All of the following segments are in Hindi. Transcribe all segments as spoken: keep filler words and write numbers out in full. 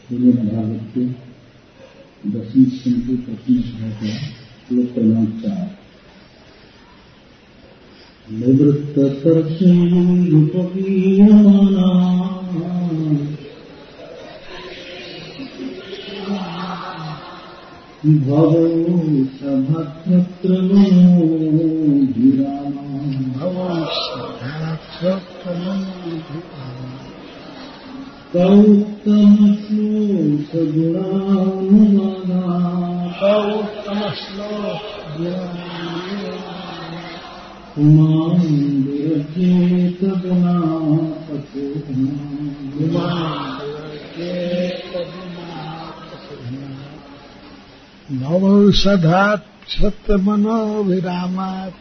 भागवत के दसवीं स्कंद के प्रथम अध्याय का श्लोक क्रमांक चार। निवृत्ततर्षैरुपगीयमाना भवो सभात्र मनो धिरामा भवो सभात्र मनो धिरामा कौत्तमश्लोक गुणानुवादा कौत्तमश्लोक गुणानुवादा उमां विरजेत गुणा पशुना उमां विरजेत गुणा पशुना भवो सदा सत्मनो विरामात्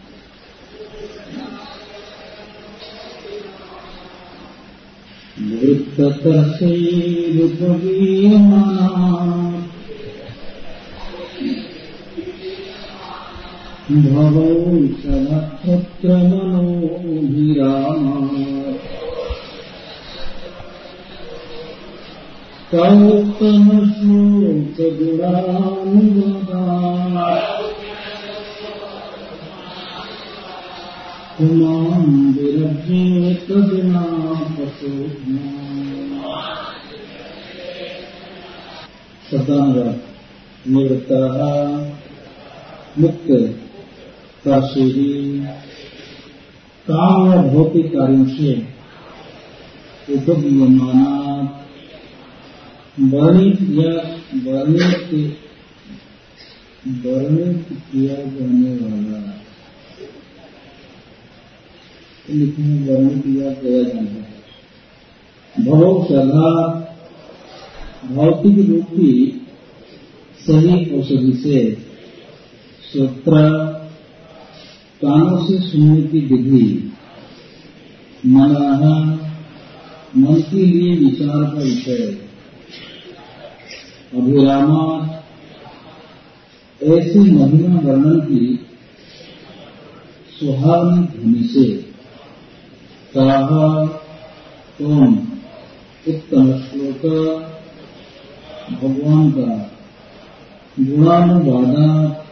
निवृत्ततर्षैरुपगीयमाना भवो सदा मनो विरामात् कौत्तमश्लोक गुणानुवादा उमां विरजेत गुणा पशुना। शब्दानुवाद निवृत्तः मुक्त तर्षैः काम व भौतिक कार्यों से उपगीयमानात् वर्णित या वर्णित वर्णित किया जाने वाला लिखने वर्णित किया गया जाना भवो सदा भौतिक रूपी सही औषधि से श्रोत्र कानों से सुनने की विधि मनः मन के लिए विचार का विषय अभिरामा ऐसी महिमा वर्णन की सुहावनी ध्वनि से कहा कौन उत्तम श्लोक भगवान का गुणानुवादा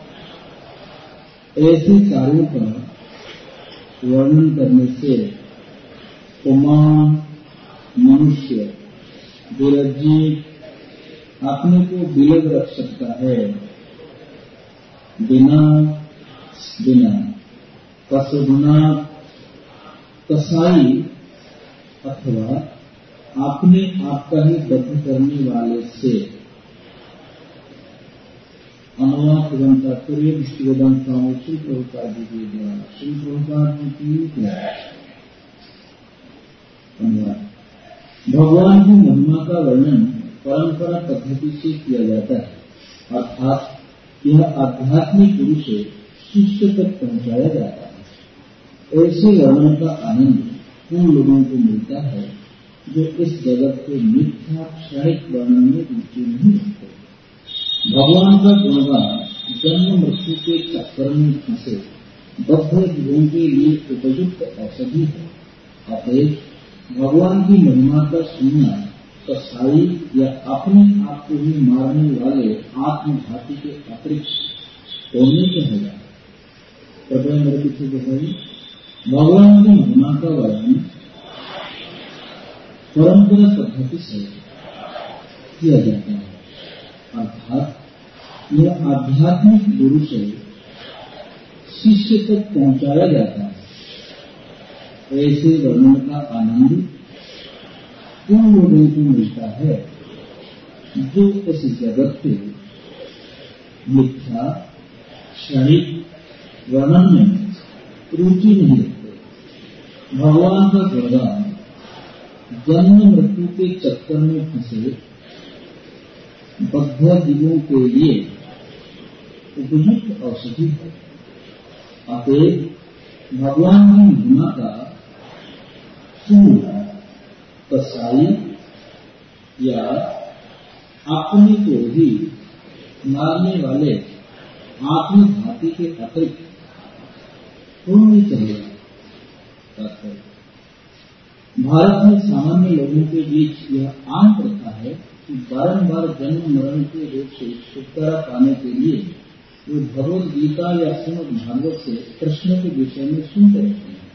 ऐसे कार्यों का वर्णन करने से उमा मनुष्य विरजित अपने को विलग रख सकता है बिना बिना कसुना कसाई अथवा अपने आप का ही बद्ध करने वाले से। अनुवाद एवं तात्पर्य विष्णु वेदांत स्वामी श्री प्रभुपाद जी के द्वारा श्री प्रभुपाद जी की अनुवाद। भगवान की महिमा का वर्णन परंपरा पद्धति से किया जाता है, अर्थात यह आध्यात्मिक पुरुष से शिष्य तक पहुंचाया जाता है। ऐसे वर्णन का आनंद उन लोगों को मिलता है जो इस जगत के मिथ्या क्षणिक वर्णन में रुचि नहीं रखते। भगवान का गुणगान जन्म मृत्यु के चक्कर में फंसे बद्ध जीवों के लिए उपयुक्त औषधि है। अतएव भगवान की महिमा का सुनना कसाई या अपने आप को ही मारने वाले आत्मघाती के अतिरिक्त होने कहेगा। कृपया मेरे पीछे बताइए। भगवान की महिमा का वर्णन परंपरा पद्धति से किया जाता है, अर्थात यह आध्यात्मिक गुरु से शिष्य तक पहुंचाया जाता है। ऐसे वर्णन का आनंद उन लोगों को मिलता है जो इस जगत के मिथ्या क्षणिक वर्णन में रुचि नहीं रखते। भगवान का गुणगान जन्म मृत्यु के चक्कर में फंसे बद्ध जीवों के लिए उपयुक्त औषधि है। अतएव भगवान की महिमा का सुनना कसाई या अपने को ही मारने वाले आत्मघाती के अतिरिक्त होनी चाहिए। भारत में सामान्य लोगों के बीच यह आम प्रथा है कि बारंबार जन्म मरण के रूप से छुटकारा पाने के लिए वे भगवद गीता या श्रीमद् भागवत से कृष्ण के विषय में सुनते रहते हैं।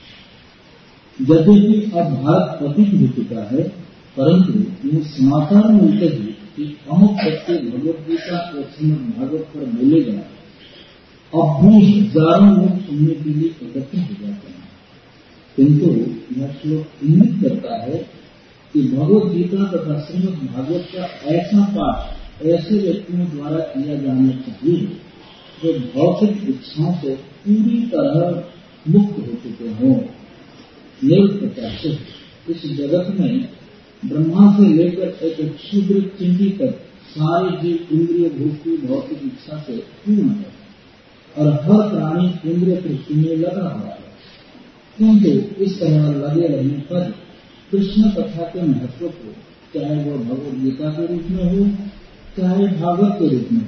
यद्यपि अब भारत पतित हो चुका है, परंतु यह समाचार मिलते ही कि अमुक सत्य भगवद गीता और श्रीमद् भागवत पर बोलेगा, अब भी हजारों लोग सुनने के लिए एकत्र हो जाते हैं। किंतु यह श्लोक इंगित करता है कि भगवद गीता तथा श्रीमद् भागवत का ऐसा पाठ ऐसे व्यक्तियों द्वारा किया जाना चाहिए जो भौतिक इच्छाओं से पूरी तरह मुक्त हो चुके हों। निरुपचार से इस जगत में ब्रह्मा से लेकर एक क्षुद्र चिंटी तक सारे जीव इंद्रिय भोग की भौतिक इच्छा से पूर्ण है और हर प्राणी इंद्रिय तृष्टि में लगा हुआ है। किंतु इस तरह लगे रहने पर कृष्ण कथा के महत्व को, चाहे वह भगवद गीता के रूप में हो चाहे भागवत के रूप में,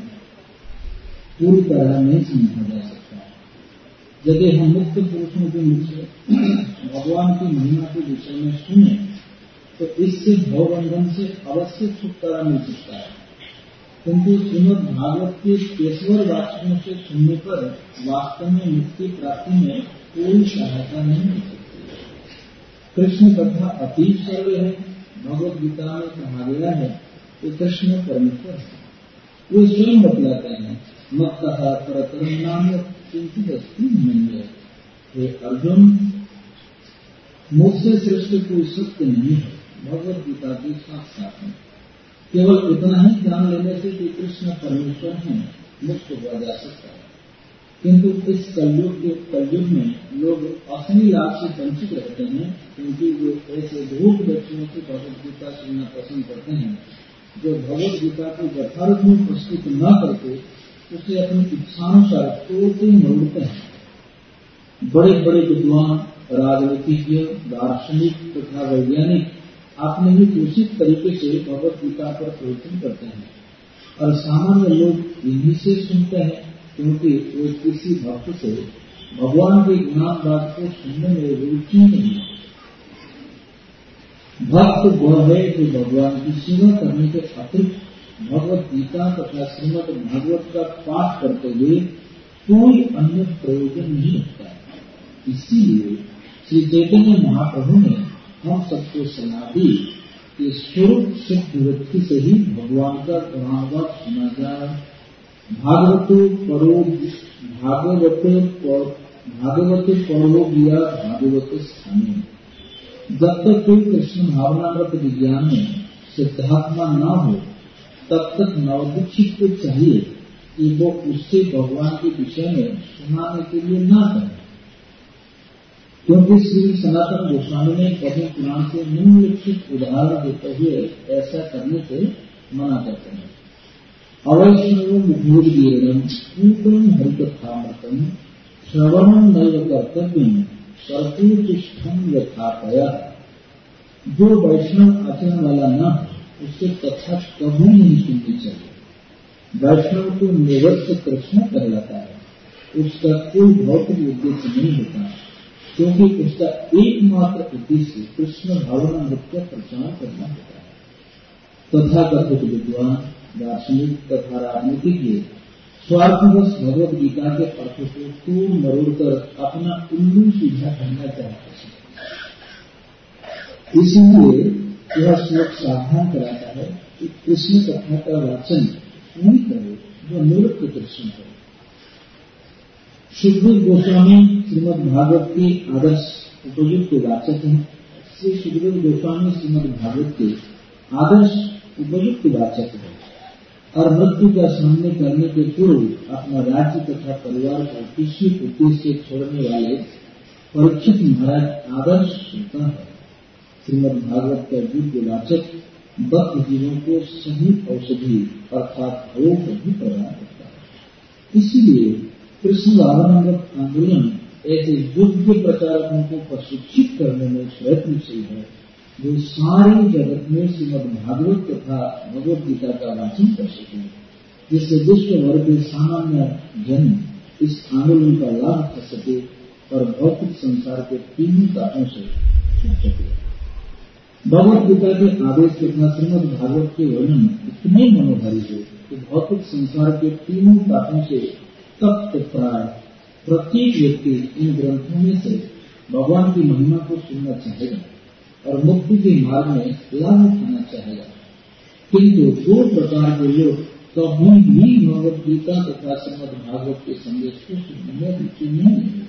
पूरी तरह नहीं समझा जा सकता है। यदि हम मुक्त पुरुषों के मुख से भगवान की महिमा के विषय में सुने तो इससे भवबंधन से अवश्य छुटकारा मिल सकता है। किंतु श्रीमद् भागवत के केशवर वाक्यों से सुनने पर वास्तव में मुक्ति प्राप्ति में कोई सहायता नहीं मिल सकती। कृष्ण कथा अति सरल है। भगवद गीता में कहा गया है कि कृष्ण परमेश्वर है। वे स्वयं बतलाते हैं, मत कहा परतरम नाम चिंतित अस्थि नहीं है। हे अर्जुन, मुझसे श्रेष्ठ कोई सत्य नहीं है। भगवद गीता के साक्षात है। केवल इतना ही जान लेने से कि कृष्ण परमेश्वर हैं मुक्त हुआ जा सकता है। किंतु इस कलयुग के कलयुग में लोग असली लाभ से वंचित रहते हैं, क्योंकि वे ऐसे धूप व्यक्तियों से भगवद गीता सुनना पसंद करते हैं जो भगवद गीता को यथार्थ में प्रस्तुत न करके उसे अपनी इच्छानुसार तोड़ते मरोड़ते हैं। बड़े बड़े विद्वान, राजनीतिज्ञ, दार्शनिक तथा वैज्ञानिक अपने ही दूषित तरीके से भगवद गीता पर प्रवचन करते हैं और सामान्य लोग इन्हीं से सुनते हैं, क्योंकि वे किसी भक्त से भगवान के गुणानुवाद को सुनने में रुचि नहीं है। भक्त वह है जो भगवान की सेवा करने के अतिरिक्त भगवद गीता तथा श्रीमद् भागवत का पाठ करते हुए कोई अन्य प्रयोजन नहीं रखता है। इसीलिए श्री चैतन्य महाप्रभु ने हम सबको सलाह दी कि स्वरूप सिद्ध व्यक्ति से ही भगवान का गुणानुवाद सुना जाए। भागवतो परो भागवते भागवते परो दिया भागवत स्थानीय। जब तक कोई कृष्ण भावनामृत विज्ञान में सिद्धात्मा न हो तब तक नवदीक्षित को चाहिए कि वो उससे भगवान के विषय में सुनाने के लिए न करें, क्योंकि श्री सनातन गोस्वामी ने पद्म पुराण से निम्नलिखित उदाहरण देते हुए ऐसा करने से मना करते हैं। अवैष्णव भूर्गीर्णम कीर्तन हरिकथामृतम श्रवणम नैव कर्तव्यम सर्वोत्तिष्ठम यथापया। जो वैष्णव आचरण वाला न हो उससे कथा कभी नहीं सुननी चाहिए। वैष्णव को निवृत्त कृष्ण कहलाता है। उसका कोई भौतिक उद्देश्य नहीं होता, क्योंकि उसका एकमात्र उद्देश्य कृष्ण भावना नृत्य प्रचार करना होता है। तथा कथित विद्वान, दार्शनिक तथा राजनीतिज्ञ स्वार्थवश भगवद गीता के अर्थ को तोड़ मरोड़ कर अपना उल्लू सीधा करना चाहते हैं। इसलिए यह श्लोक सावधान कराता है कि कृष्ण कथा का वाचन नहीं करे जो निवृत्त कृष्ण है। सुखदेव गोस्वामी श्रीमद् भागवत के आदर्श उपयुक्त वाचक हैं। श्री सुखदेव गोस्वामी श्रीमद् भागवत के आदर्श उपयुक्त वाचक हैं और मृत्यु का सामने करने के पूर्व अपना राज्य तथा परिवार को किसी उद्देश्य से छोड़ने वाले परीक्षित महाराज आदर्श होता है। श्रीमद् भागवत का युग वाचक बद्ध जीवों को सही औषधि अर्थात भोग भी प्रदान करता है। इसीलिए कृष्ण भावनामृत आंदोलन ऐसे योग्य प्रचारकों को प्रशिक्षित करने में प्रयत्नशील है जो सारे जगत में श्रीमद् भागवत तथा भगवद गीता का वाचन कर सके, जिससे विश्व भर के सामान्य जन इस आंदोलन का लाभ कर सके और भौतिक संसार के तीनों तापों से छूट सके। भगवत गीता के आदेश तथा श्रीमद् भागवत के वर्णन इतने मनोहारी है कि भौतिक संसार के तीनों पापों से तप्त प्राय प्रत्येक व्यक्ति इन ग्रंथों में से भगवान की महिमा को सुनना चाहेगा और मुक्ति के मार्ग में लाभ उठाना चाहेगा। किंतु दो प्रकार के लोग कभी भी भगवत गीता तथा श्रीमद् भागवत के संदेश को सुनने में रुचि नहीं लेंगे।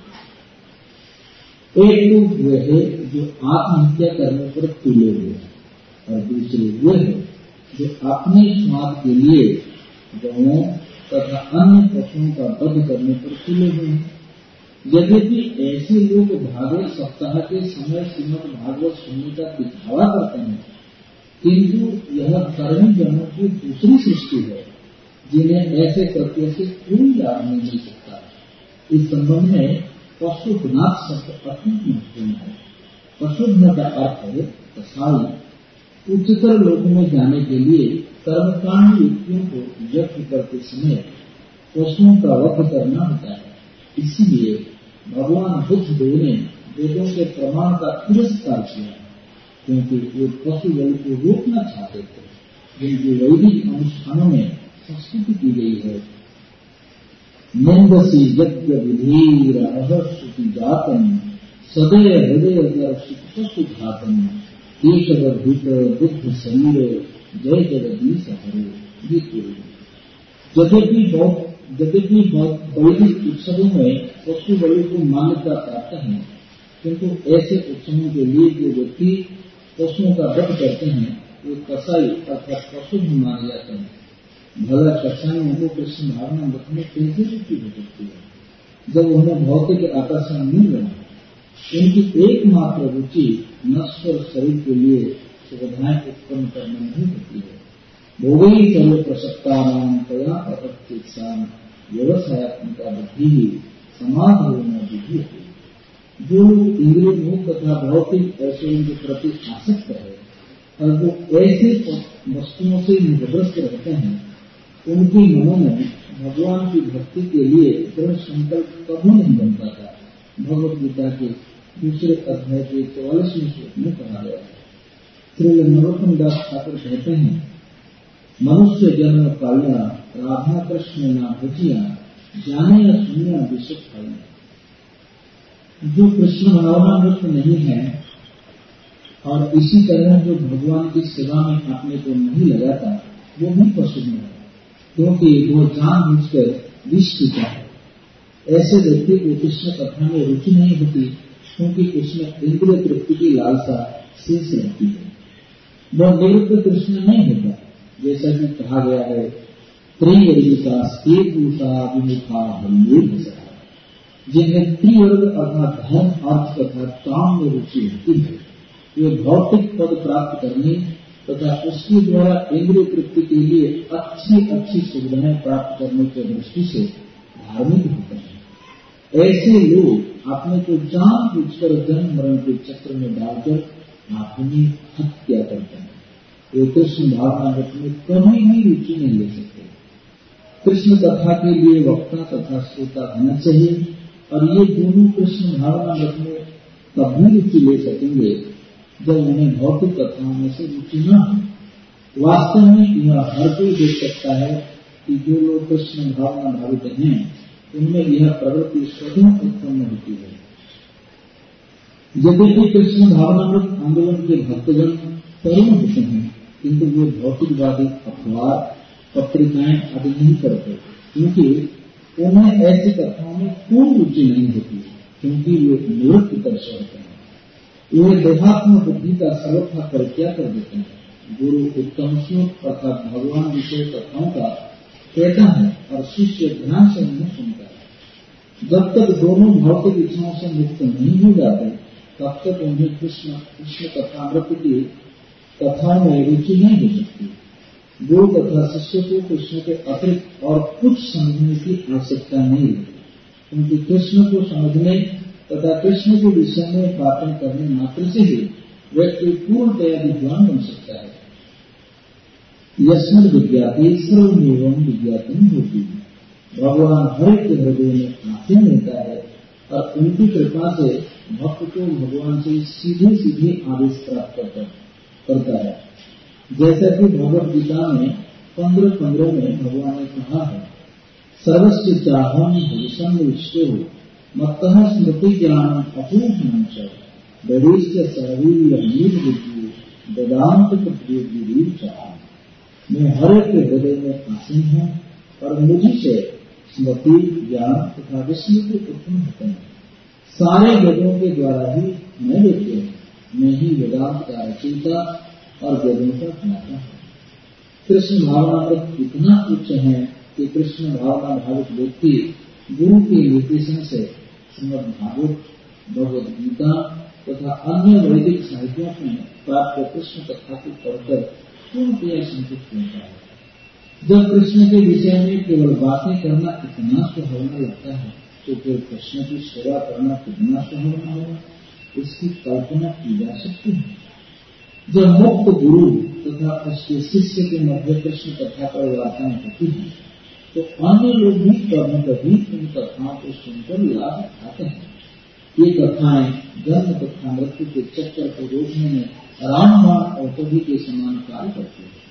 एक लोग वे है जो आत्महत्या करने पर तुले हुए हैं और दूसरे वे है जो अपने स्वाद के लिए गौओं तथा अन्य पशुओं का वध करने पर तुले हुए हैं। यद्यपि ऐसे लोग भागवत सप्ताह के समय श्रीमद् भागवत सुनने का दिखावा करते हैं, किंतु यह कर्मी जनों की दूसरी सृष्टि है जिन्हें ऐसे कृत्य से कोई लाभ नहीं मिल सकता। इस संबंध में पशुधनाथ शब्द अत्यंत महत्वपूर्ण है। पशुधन का अर्थ है कसाई। उच्चतर लोगों में जाने के लिए कर्मकांडी व्यक्तियों को यज्ञ करते समय पशुओं का वध करना होता है। इसलिए भगवान बुद्ध देव ने वेदों के प्रमाण का तिरस्कार किया, क्योंकि वे पशु बलि को रोकना चाहते थे, जिनकी वैदिक अनुष्ठानों में संस्कृति की गई है। नंदसी यज्ञ विधीर अहर्षुति जातम सदैव हृदय दर्शित घातम एक बुद्ध शरीर जय जगदीश हरे। यद्यपि यद्यपि वैदिक उत्सवों में पशु बलि को मान्यता प्राप्त है, किंतु ऐसे उत्सवों के लिए जो व्यक्ति पशुओं का वध करते हैं वे कसाई अर्थात पशु भी माने जाते हैं। भला कसाईयों को कृष्ण भावना मत में कैसे रुचि हो सकती है जब उन्हें भौतिक आकर्षण मिल रहा है। उनकी एकमात्र रुचि नश्वर शरीर के लिए सुविधाएं उत्पन्न करने नहीं होती है। भोगी सर्व प्रसक्ता नाम तया अप्रत्यक्षान व्यवसायत्मिका बुद्धि ही समाज होना विधि है। जो इंद्रिय भोग तथा भौतिक ऐश्वर्य के प्रति आसक्त है और जो ऐसे वस्तुओं से निग्रस्त रहते हैं, उनके मनों में भगवान की भक्ति के लिए दृढ़ संकल्प कभी नहीं बनता था। भगवत गीता के दूसरे अध्याय के चौवालीसवें श्लोक में कहा गया है। श्री नरोत्तम दास ठाकुर कहते हैं, मनुष्य जन्म पालिया राधा कृष्ण ना भजिया जाने या सुनिया विश्व पालिया। जो कृष्ण भावनामृत नहीं है और इसी तरह जो भगवान की सेवा में अपने को नहीं लगाता, वो भी पशु है, क्योंकि वो जानबूझकर विष पीता है। ऐसे व्यक्ति को कृष्ण कथा में रुचि नहीं होती, क्योंकि उसमें इंद्रिय तृप्ति की लालसा शेष रहती है। वह निवृत्त कृष्ण नहीं होता, जैसा कि कहा गया है, त्रिवर्गिका स्तेभूषा विमुखा बल्लेभूषा। जिन्हें त्रिवर्ग अर्थात धर्म, अर्थ तथा काम में रुचि होती है, वे भौतिक पद प्राप्त करने तथा उसके द्वारा इंद्रिय तृप्ति के लिए अच्छी अच्छी सुविधाएं प्राप्त करने की दृष्टि से धार्मिक होते हैं। ऐसे लोग अपने को जान बूझकर जन्म मरण के चक्र में डालकर अपनी हत्या करते हैं। वे कृष्ण भावनामृत में कभी भी रुचि नहीं ले सकते। कृष्ण कथा के लिए वक्ता तथा श्रोता होना चाहिए, और ये दोनों कृष्ण भावनामृत में तभी रुचि ले सकेंगे जब उन्हें भौतिक कथाओं में से रुचि न हो। वास्तव में यह हर कोई देख सकता है कि जो लोग कृष्ण भावना भावित हैं, उनमें यह प्रवृत्ति स्वतः उत्पन्न होती है। यद्यपि कृष्ण भावनामृत आंदोलन के भक्तजन तरुण होते हैं, किंतु वे भौतिकवादी अखबार पत्रिकाएं आदि नहीं करते, क्योंकि उन्हें ऐसी कथाओं में कोई रुचि नहीं होती, क्योंकि वे निवृत्त दर्शन होते हैं। वे देहात्म बुद्धि का सर्वथा परित्याग कर देते हैं। गुरु उत्तम श्लोक अर्थात भगवान विषय कथाओं का कहता है और शिष्य ध्यान से उन्हें सुनता है। जब तक दोनों भौतिक इच्छाओं से मुक्त नहीं हो जाते, तब तक उन्हें कृष्ण कृष्ण कथामृत की कथाओं में रुचि नहीं हो सकती। गुरु तथा शिष्य को कृष्ण के अतिरिक्त और कुछ समझने की आवश्यकता नहीं है, क्योंकि कृष्ण को समझने तथा कृष्ण के विषय में बातें करने मात्र से ही व्यक्ति पूर्णतया विद्वान बन सकता है। यस्मिन् विज्ञाते सर्वमेवं विज्ञातम् होति। भगवान हर एक हृदय में आसीन रहता है और उनकी कृपा से भक्त को भगवान से सीधे सीधे आदेश प्राप्त करता है। करता है। जैसा कि भगवद गीता में पंद्रह पंद्रह में भगवान ने कहा है, सर्वस्य चाहम भविष्यं विष्टो मत्तः स्मृति ज्ञान अपूर्णं च वरिष्ठ सर्वीर बुद्धि वेदांत प्रद्योगी चाह। मैं हर एक के हृदय में आसीन हूँ और मुझी से स्मृति ज्ञान तथा विस्मृति उत्पन्न होते हैं। सारे वेदों के द्वारा ही मैं व्यक्ति हूँ, मैं ही वेदांत का रचयिता और वेदों का ज्ञाता हूँ। कृष्ण भावनामृत इतना उच्च है कि कृष्ण भावना भावित व्यक्ति गुरु के निर्देशन से श्रीमद् भागवत, भगवद गीता तथा अन्य वैदिक साहित्यों में प्राप्त कृष्ण कथा को पढ़कर पूर्णतया संतुष्ट होता है। जब कृष्ण के विषय में केवल बातें करना इतना सुहावना लगता है तो फिर कृष्ण की सेवा करना कितना सुहावना होगा, इसकी कल्पना की जा सकती है। जब मुक्त गुरु तथा उसके शिष्य के मध्य कृष्ण कथा पर वार्ताएं होती हैं तो अन्य लोग भी कभी कभी उन कथाओं को सुनकर लाभ उठाते हैं। ये कथाएं जन्म तथा मृत्यु के चक्कर को रोकने में रामबाण औषधि के समान कार्य करती है।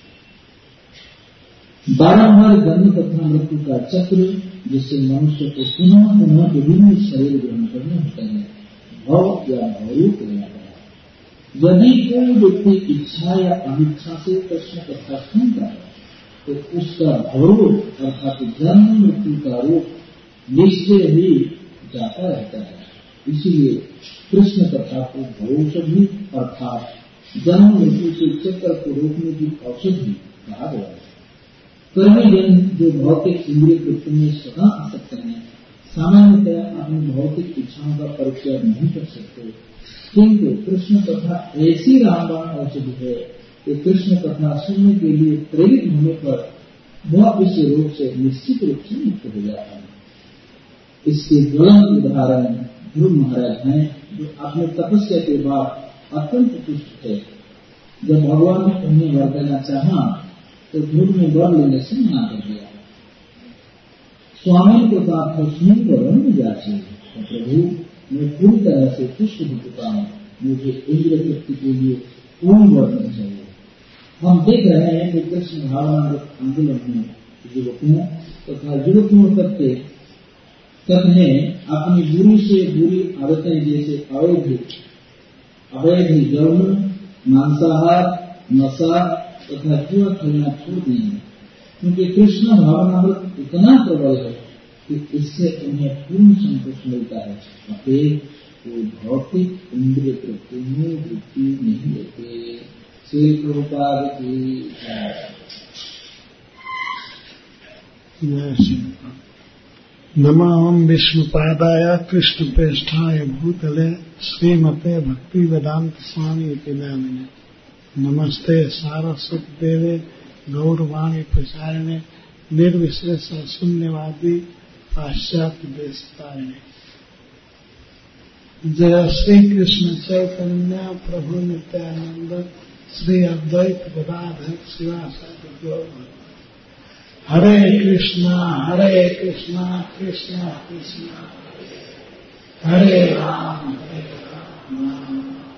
बारंबार जन्म तथा मृत्यु का चक्र जिससे मनुष्य को पुनः पुनः विभिन्न शरीर ग्रहण करने होते हैं, भव या भवरूप कहलाता है। यदि कोई व्यक्ति इच्छा या अनिच्छा से कृष्ण कथा सुनता है तो उसका भवरूप अर्थात जन्म मृत्यु का रूप निश्चय ही जाता रहता है। इसलिए कृष्ण कथा को भवौषधि अर्थात जन्म मृत्यु के चक्कर को रोकने की औषधि कहा गया है। कर्मी जन जो भौतिक इंद्रिय वृत्ति में सदा आसक्त हैं, सामान्यतः अपनी भौतिक इच्छाओं का परिचय नहीं कर सकते, किंतु कृष्ण कथा ऐसी रामबाण औषधि है कि कृष्ण कथा सुनने के लिए प्रेरित होने पर वह इस रोग से निश्चित रूप से मुक्त हो जाता है। इसके ज्वलंत उदाहरण ध्रुव महाराज हैं, जो अपने तपस्या के बाद अत्यंत तुष्ट थे। जब भगवान ने उन्हें वर देना चाहा तो ध्रुव ने वर लेने से मना कर दिया। स्वामी को साथ सुनी को रंग जाचे तो प्रभु मैं पूरी तरह से तुष्ट हो चुका हूँ, मुझे इंद्र तृप्ति के लिए कोई वर नहीं चाहिए। हम देख रहे हैं कि कृष्ण भावना आंदोलन में युवकों तथा युवतियों तक के तक ने अपनी बुरी से बुरी आदतें जैसे अवैध अवैध यौन, मांसाहार, नशा तथा जुआ खेलना छोड़ दिए हैं, क्योंकि कृष्ण भावनामृत इतना प्रबल है कि इससे उन्हें पूर्ण संतोष मिलता है। अतः वो भौतिक इंद्रिय तृप्ति में वृत्ति नहीं लेते। श्री प्रभुपाद की नमः विष्णुपादाय कृष्ण प्रेष्ठाय भूतले श्रीमते भक्ति वेदांत स्वामी के नामिने। नमस्ते सारस्वती देवे गौरवाणी प्रचारिणे निर्विशेष शून्यवादी पाश्चात्य देशतारिणे। जय श्री कृष्ण चैतन्य प्रभु नित्यानंद श्री अद्वैत गदाधर शिवासादि गौर। हरे कृष्णा हरे कृष्णा कृष्णा कृष्णा हरे राम हरे राम।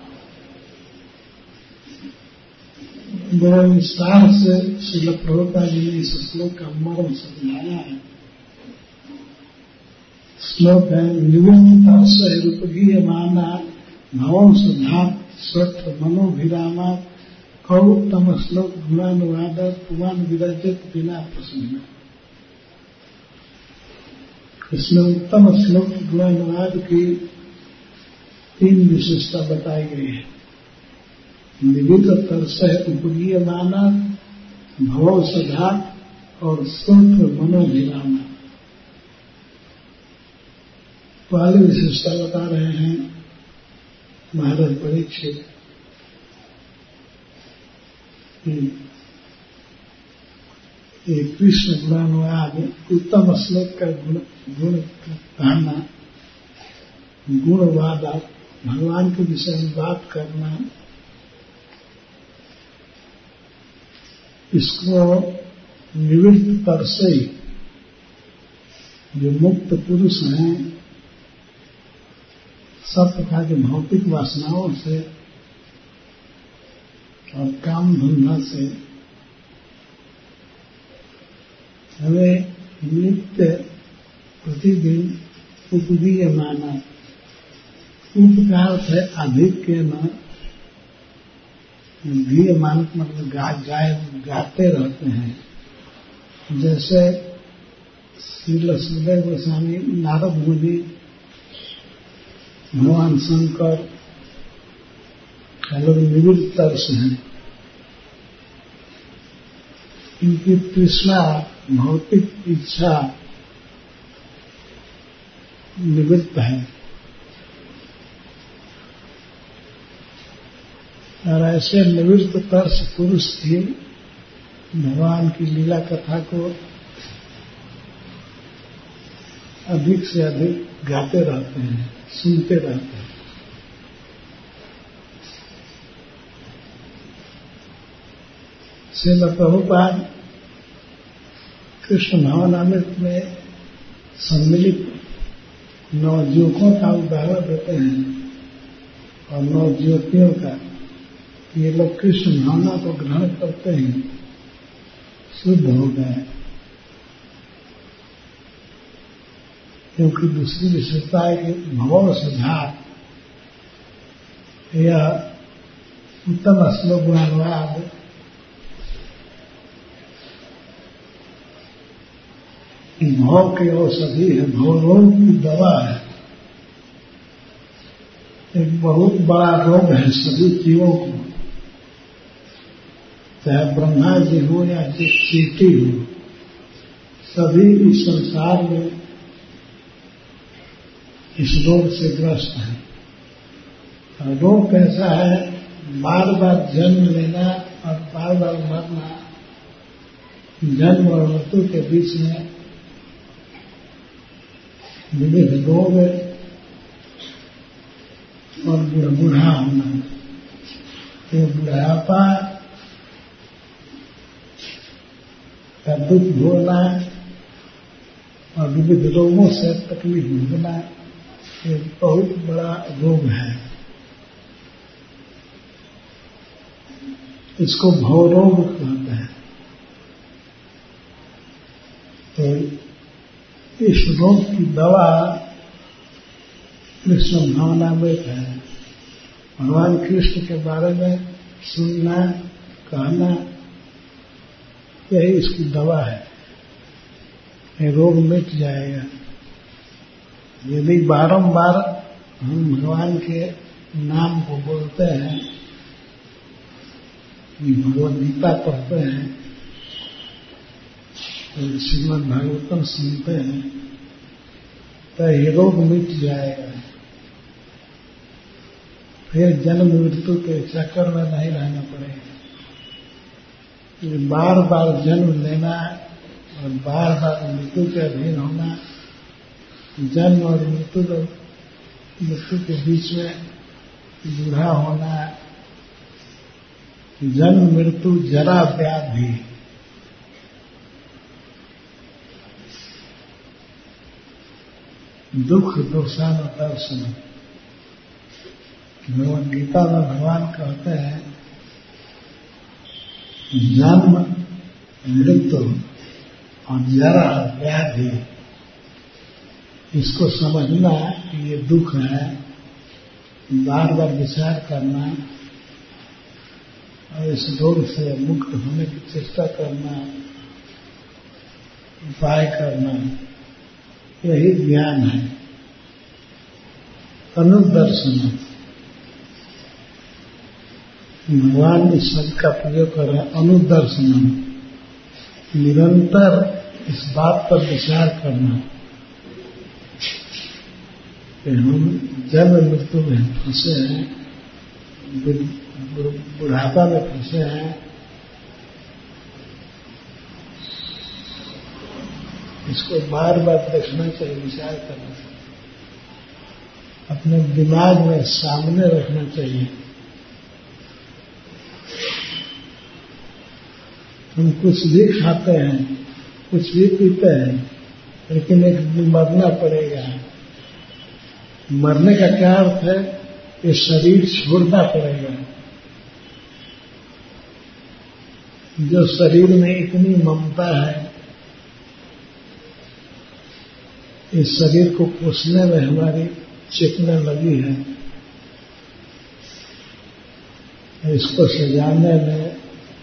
बड़े विस्तार से श्रील प्रभुपाद जी ने इस श्लोक का मर्म समझाया है। श्लोक है निविन्न रूपगीय माना भवं सुधात स्वस्थ मनोभिरामा कौतम श्लोक गुणानुवाद पुमान विरजत बिना प्रसन्न। इसमें उत्तम श्लोक गुणानुवाद की तीन विशेषता बताई गई है। निवित तरसह उपगीय माना भव सधात और स्वस्थ मनोभिरामा। पहली विशेषता बता रहे हैं महाराज परीक्षित। एक कृष्ण गुणानुवाद उत्तम श्लोक का गुण गुण कहना, गुणवाद भगवान के विषय में बात करना, इसको निवृत्त परसई जो मुक्त पुरुष हैं सब प्रकार की भौतिक वासनाओं से और काम धंधा से हमें नित्य प्रतिदिन उपदीयमाना, उपकार से अधिक के न दीयमान मतलब गा, गाय गाते रहते हैं। जैसे श्रील सुखदेव गोस्वामी, नारद मुनि, भगवान शंकर लोग निवृत्त तरस हैं। इनकी तृष्णा, भौतिक इच्छा निवृत्त है और ऐसे निवृत्त तरस पुरुष ही भगवान की लीला कथा को अधिक से अधिक गाते रहते हैं, सुनते रहते हैं। श्रील प्रभुपाद कृष्ण भावनामृत में सम्मिलित नवज्योतियों का उदाहरण देते हैं और नवज्योतियों का ये लोग कृष्ण भावना को ग्रहण करते हैं, शुद्ध हो गए। क्योंकि दूसरी विशेषता है कि भव सुधार, यह उत्तम श्लोक अनुवाद भव की औषधि है, भवरोग की दवा है। एक बहुत बड़ा रोग है सभी जीवों को, चाहे ब्रह्मा जी हो या चींटी हो, सभी इस संसार में इस रोग से ग्रस्त है। और रोग कैसा है? बार बार जन्म लेना और बार बार मरना, जन्म और मृत्यु के बीच में विविध रोग और बूढ़ा होना, ये बुढ़ापा का दुख भोगना और विविध रोगों से तकलीफ भोगना, ये बहुत बड़ा रोग है। इसको भवरोग कहते हैं। तो इस रोग की दवा कृष्ण भावनामृत है। भगवान कृष्ण के बारे में सुनना, कहना, यही इसकी दवा है। ये रोग मिट जाएगा यदि बारंबार हम भगवान के नाम को बोलते हैं, भगवद गीता पढ़ते हैं, श्रीमद् भागवतम सुनते हैं, तो ये रोग मिट जाएगा। फिर जन्म मृत्यु के चक्कर में नहीं रहना पड़ेगा। ये बार बार जन्म लेना और बार बार मृत्यु के अधीन होना, जन्म और मृत्यु मृत्यु के बीच में बूढ़ा होना, जन्म मृत्यु जरा व्याधि, दुख दोषान दर्शन। भगवद गीता में भगवान कहते हैं जन्म मृत्यु और जरा व्याधि, इसको समझना कि ये दुख है, बार बार विचार करना और इस रोग से मुक्त होने की चेष्टा करना, उपाय करना, यही ज्ञान है। अनुदर्शन, भगवान इस शब्द का प्रयोग कर रहे हैं, अनुदर्शन, निरंतर इस बात पर विचार करना कि हम जन्म मृत्यु में फंसे हैं, बुढ़ापा में फंसे हैं, इसको बार बार देखना चाहिए, विचार करना चाहिए, अपने दिमाग में सामने रखना चाहिए। हम कुछ भी खाते हैं, कुछ भी पीते हैं, लेकिन एक दिन मरना पड़ेगा। मरने का क्या अर्थ है? ये शरीर छोड़ना पड़ेगा। जो शरीर में इतनी ममता है, इस शरीर को पोषने में हमारी चेतना लगी है, इसको सजाने में,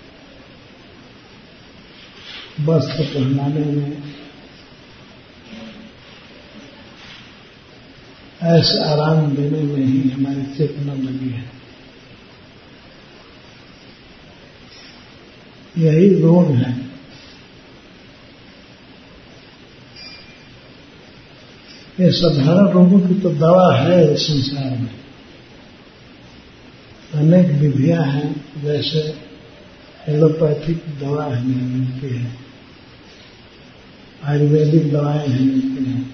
वस्त्र पहनाने में, ऐसे आराम देने में ही हमारी चेतना लगी है। यही रोग है। ये साधारण रोगों की तो दवा है संसार में। अनेक विधियां हैं, जैसे एलोपैथिक दवा हमें मिलती है, आयुर्वेदिक दवाएं हैं मिलती हैं,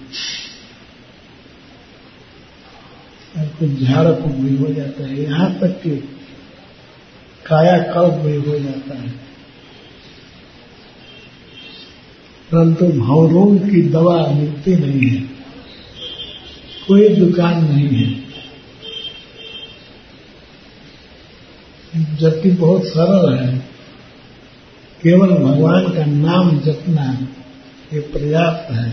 और कुछ झाड़ फूक भी हो जाता है, यहां तक कि कायाकल्प भी हो जाता है। परंतु भवरोग की दवा मिलती नहीं है, कोई दुकान नहीं है, जबकि बहुत सरल है। केवल भगवान का नाम जपना ये पर्याप्त है।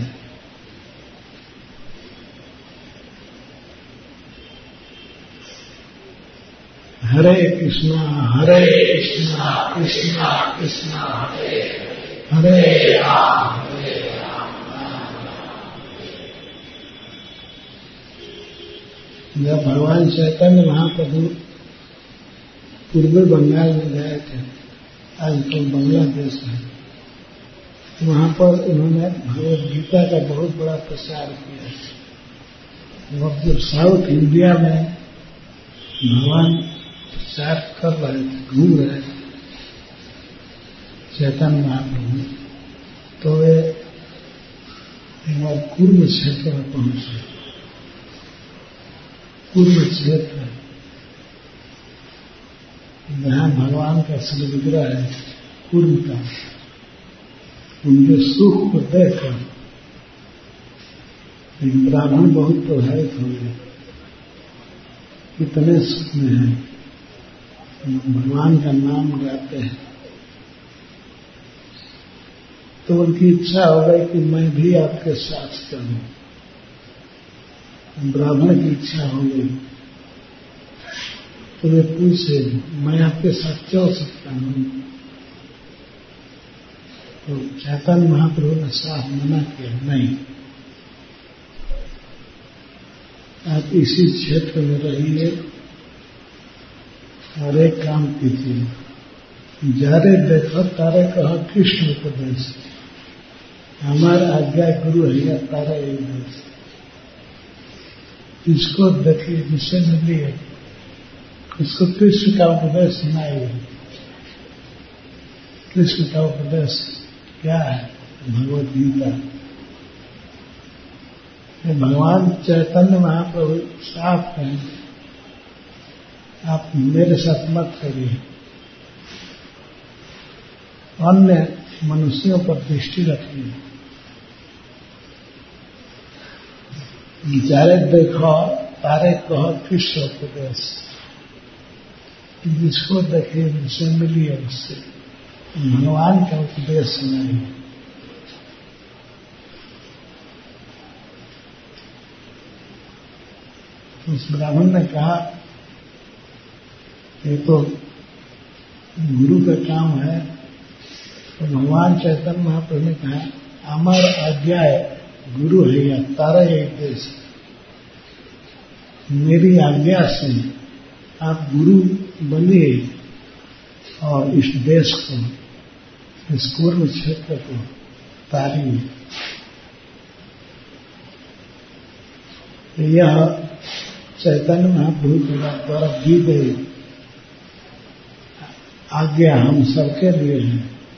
हरे कृष्णा हरे कृष्णा कृष्णा कृष्णा हरे हरे राम हरे राम। जब भगवान चैतन्य महाप्रभु पूर्वी बंगाल में गए थे, आज तो बांग्लादेश है, वहां पर उन्होंने भगवद गीता का बहुत बड़ा प्रचार किया। वह जब साउथ इंडिया में भगवान प्रचार कर रहे थे, घूम रहे थे चैतन्य महाप्रभु, तो वे एक बार कुर्म क्षेत्र में पहुंचे। कुर्म क्षेत्र जहां भगवान का श्री विग्रह है, कुर्म का, उनके सुख को देखकर एक ब्राह्मण बहुत प्रभावित हो गए। कितने सुख में है, भगवान का नाम गाते हैं। तो उनकी इच्छा हो गई कि मैं भी आपके साथ चलूं। ब्राह्मण की इच्छा हो गई, तो वे पूछे, मैं आपके साथ चल सकता हूं? तो चैतन्य महाप्रभु ने साफ मना किया, नहीं, आप इसी क्षेत्र में रहिए और एक काम कीजिए, जारे देखो तारे कहो कृष्ण उपदेश, हमारा आज्ञा गुरु है तारा एक देश। इसको देखिए, जिससे मिलिए, इसको कृष्ण का उपदेश सुनाइए। कृष्ण का उपदेश क्या है? भगवद गीता। भगवान चैतन्य महाप्रभु साफ हैं, आप मेरे साथ मत करिए, अन्य मनुष्यों पर दृष्टि रखिए। जारे देखो तारे कहो कृष्ण उपदेश, जिसको देखिए, जिससे मिलिए, उससे भगवान का उपदेश सुनाइए। उस ब्राह्मण ने कहा, ये तो गुरु का काम है। तो भगवान चैतन्य महाप्रभु ने कहा, अमर आज्ञा गुरु है या तारा एक देश, मेरी आज्ञा से आप गुरु बनिए और इस देश को, इस कुर्म क्षेत्र को तारिए। यह चैतन्य महाप्रभु के द्वारा दी गई आज्ञा हम सबके लिए है।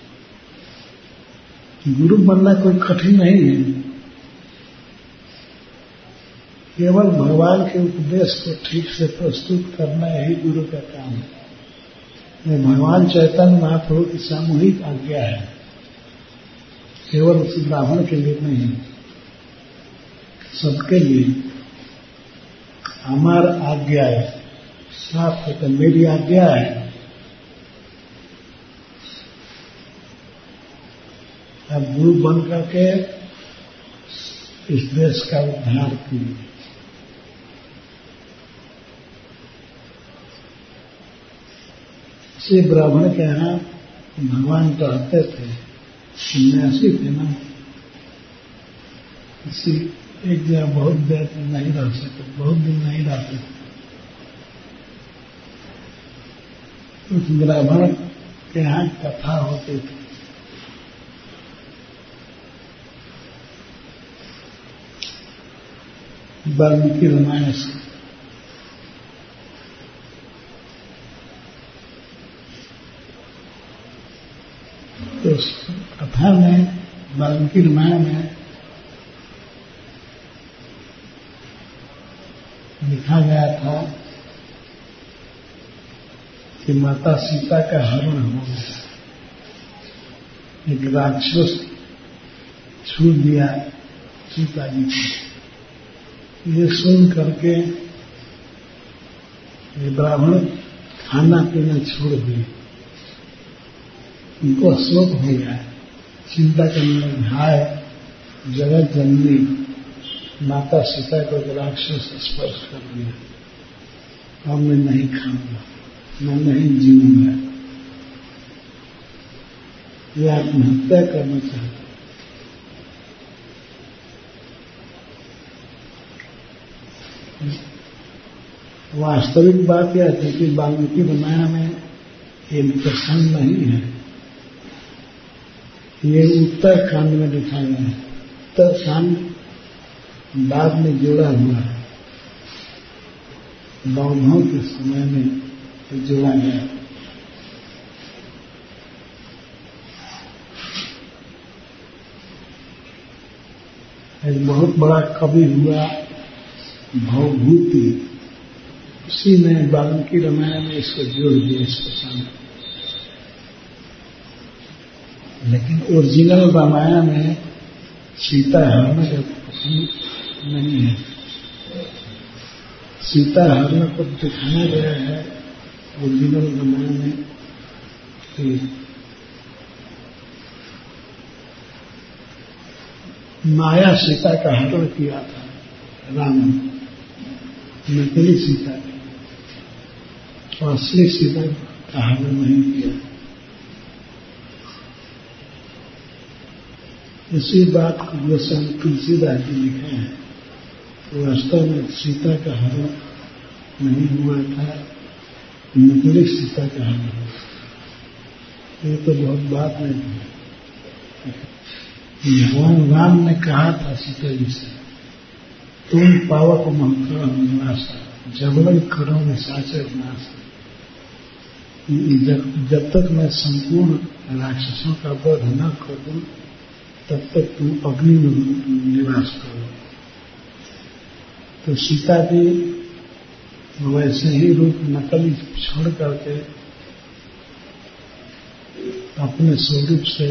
गुरु बनना कोई कठिन नहीं है, केवल भगवान के उपदेश को ठीक से प्रस्तुत करना यही गुरु का काम है। भगवान चैतन्य महाप्रभु की सामूहिक आज्ञा है, केवल उस ब्राह्मण के लिए नहीं, सबके लिए। हमार आज्ञा है, साफ कहते मेरी आज्ञा है अब गुरु बन करके इस देश का उद्धार किए। इसी ब्राह्मण के यहाँ भगवान तो रहते थे, सन्यासी थे ना, इसी एक जगह बहुत देर नहीं रह सके, बहुत दिन नहीं रहते थे। उस ब्राह्मण के यहाँ कथा होती थी। वाल्मीकि रामायण से तो उस कथा में, वाल्मीकि रामायण में लिखा गया था कि माता सीता का हरण हो गया। एक राक्षस छू दिया सीता जी को। ये सुन करके ये ब्राह्मण खाना पीना छोड़ दिए। उनको शोक हो गया, चिंता करने लगे, हाय जगत जननी माता सीता को राक्षस स्पर्श कर दिया, अब मैं नहीं खाऊंगा, मैं नहीं जीऊंगा। ये आत्महत्या करना चाहता। वास्तविक बात यह थी कि वाल्मीकि रामायण में ये प्रसंग नहीं है, ये उत्तर कांड में लिखा गया है। उत्तर कांड बाद में जोड़ा हुआ है, बौद्धों के समय में जोड़ा गया। एक बहुत बड़ा कवि हुआ भवभूति, उसी ने वाल्मीकि रामायण में इसको जोड़ दिया इस प्रसंग। लेकिन ओरिजिनल रामायण में सीता हरण का प्रसंग नहीं है। सीता हरण को दिखाया गया है ओरिजिनल रामायण में कि माया सीता का हरण किया था राम ने, नकली सीता और असली सीता का हरण नहीं किया। इसी बात को गोस्वामी तुलसीदास जी लिखे हैं, वास्तव में सीता का हरण नहीं हुआ था, नकली सीता का हरण हुआ। ये तो बहुत बात नहीं थी। भगवान राम ने कहा था सीता जी से, तुम पावक महकरण निवास, जबरन करो निशाचर नाश। जब, जब तक मैं संपूर्ण राक्षसों का वध न कर दूं, तब तक तुम अग्नि में निवास करो। तो सीता जी वैसे ही रूप नकली छोड़ करके अपने स्वरूप से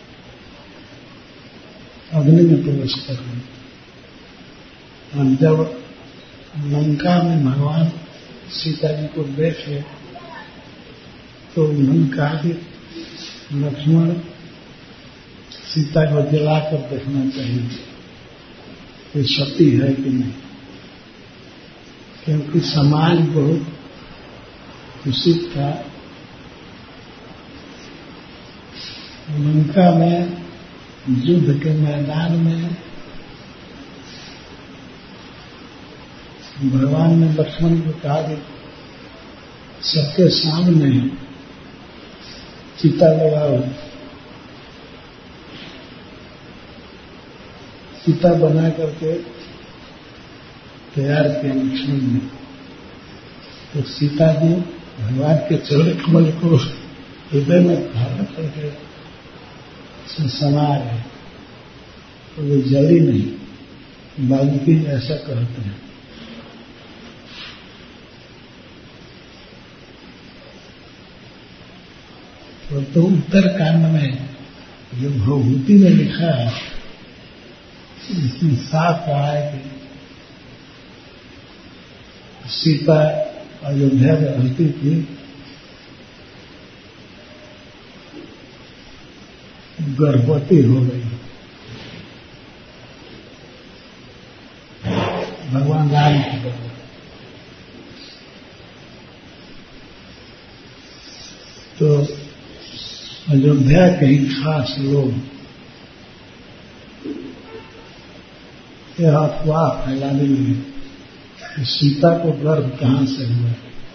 अग्नि में प्रवेश कर गई। और जब लंका में भगवान सीता जी को देखे तो उन्होंने कहा कि लक्ष्मण सीता को जलाकर देखना चाहिए कि सती है कि नहीं, क्योंकि समाज बहुत दूषित था। लंका में युद्ध के मैदान में भगवान ने लक्ष्मण को कहा कि सबके सामने चिता लगाओ। चिता बना करके तैयार किया लक्ष्मण ने। तो सीता जी भगवान के चरण कमल को हृदय में धारण करके समा है, तो वो जली नहीं। वाल्मीकि ऐसा कहते हैं। तो, तो उत्तर कांड में जो भवभूति में लिखा है, इसमें साफ कहा है कि सीता अयोध्या में रहती थी, गर्भवती हो गई। भगवान राम की गर्भ। तो अयोध्या के ही खास लोग यह अफवाह फैलाने लगे कि सीता को गर्भ कहां से हुआ।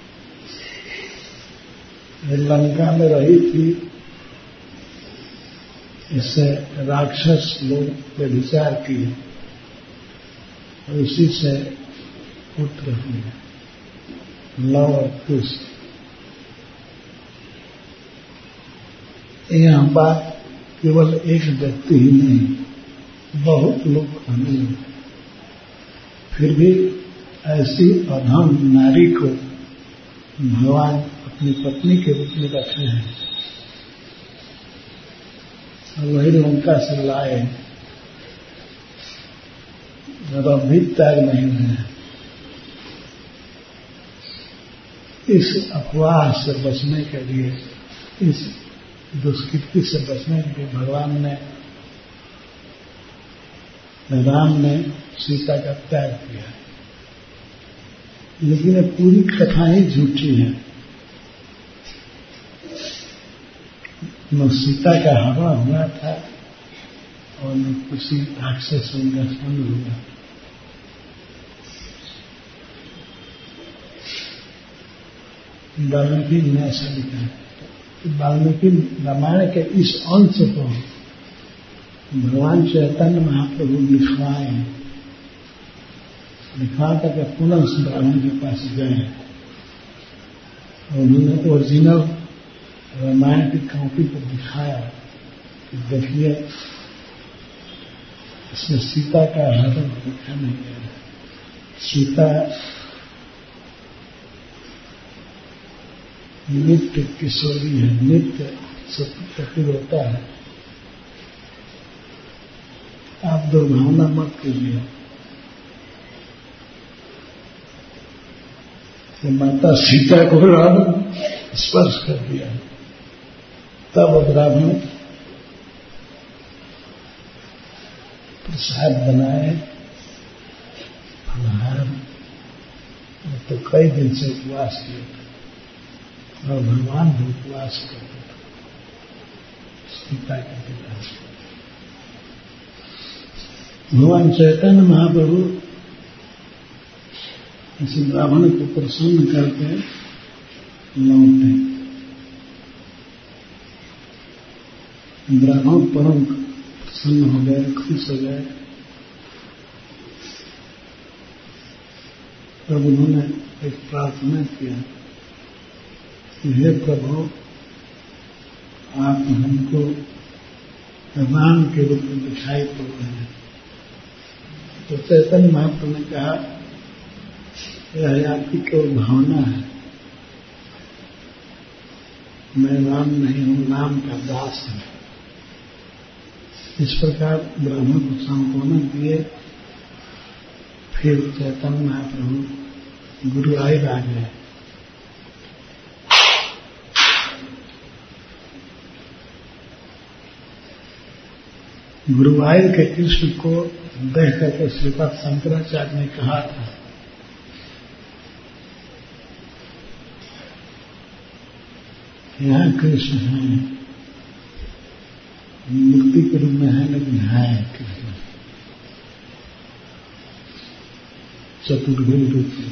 लंका में रही थी, इससे राक्षस लोग पे विचार किए और उसी से पुत्र हुए, लव और कुश। यह बात केवल एक व्यक्ति ही नहीं, बहुत लोग कहने लगे। फिर भी ऐसी अधम नारी को भगवान अपनी पत्नी के रूप में रखे हैं और वही लंका से लाए और अब भी त्याग नहीं हुए। इस अफवाह से बचने के लिए, इस दुष्कृति से बचने के लिए भगवान ने, राम ने सीता का त्याग किया। लेकिन पूरी कथा ही झूठी है। न सीता का हरण हुआ था और न किसी राक्षस का संग हुआ। वाल्मीकि ने ऐसा लिखा है कि वाल्मीकि रामायण के इस अंश को भगवान चैतन्य महाप्रभु लिखवाए, लिखवा करके पुनः उस ब्राह्मण के पास गए और उन्होंने ओरिजिनल रामायण की कॉपी को दिखाया कि देखिए इसमें सीता का हरण लिखा नहीं गया। सीता नित्य किशोरी है, नित्य सती होता है। आप दुर्भावना मत कीजिए कि माता सीता को रावण स्पर्श कर दिया, तब ब्राह्मण प्रसाद बनाए, फलहार, तो कई दिन से उपवास किए और भगवान भी उपवास करते थे सीता के पिता। भगवान चैतन्य महाप्रभु इस ब्राह्मण को प्रसन्न करके लौटे। ब्राह्मण परम प्रसन्न हो गए, खुश हो गए। तब उन्होंने एक प्रार्थना किया कि हे प्रभु, आप हमको राम के रूप में दिखाई पड़ रहे हैं। तो चैतन्य महाप्रभु ने कहा, यह आपकी केवल भावना है, मैं राम नहीं हूं, राम का दास हूं। इस प्रकार ब्राह्मण को सांत्वना दिए। फिर चैतन्य महाप्रभु गुरुवायूर आ गए। गुरुवायूर के कृष्ण को देख करके श्रीपाद शंकराचार्य ने कहा था, यहाँ कृष्ण है, मूर्ति के रूप में है लेकिन है कृष्ण, चतुर्भुज रूप में।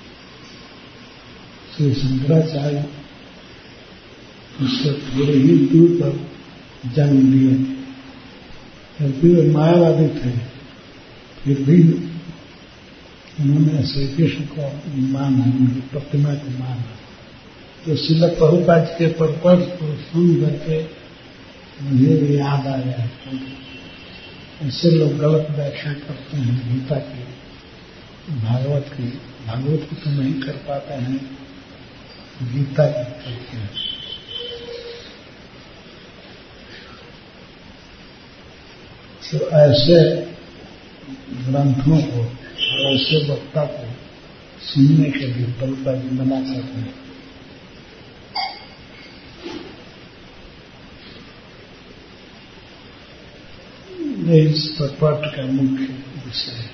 श्री शंकराचार्य उससे थोड़े ही दूर पर जन्म लिए थे, क्योंकि वे मायावादी थे, फिर भी उन्होंने श्री कृष्ण को माना, उनकी प्रतिमा को माना। तो श्रील प्रभुपाद के पर्पज को सुन करके मुझे भी याद आ गया। ऐसे लोग गलत व्याख्या करते हैं गीता की, भागवत की। भागवत की तो नहीं कर पाते हैं, गीता की करते हैं। तो ऐसे ग्रंथों को और ऐसे वक्ता को सुनने के लिए प्रभुपाद जी मना करते हैं। इस पट का मुख्य विषय है।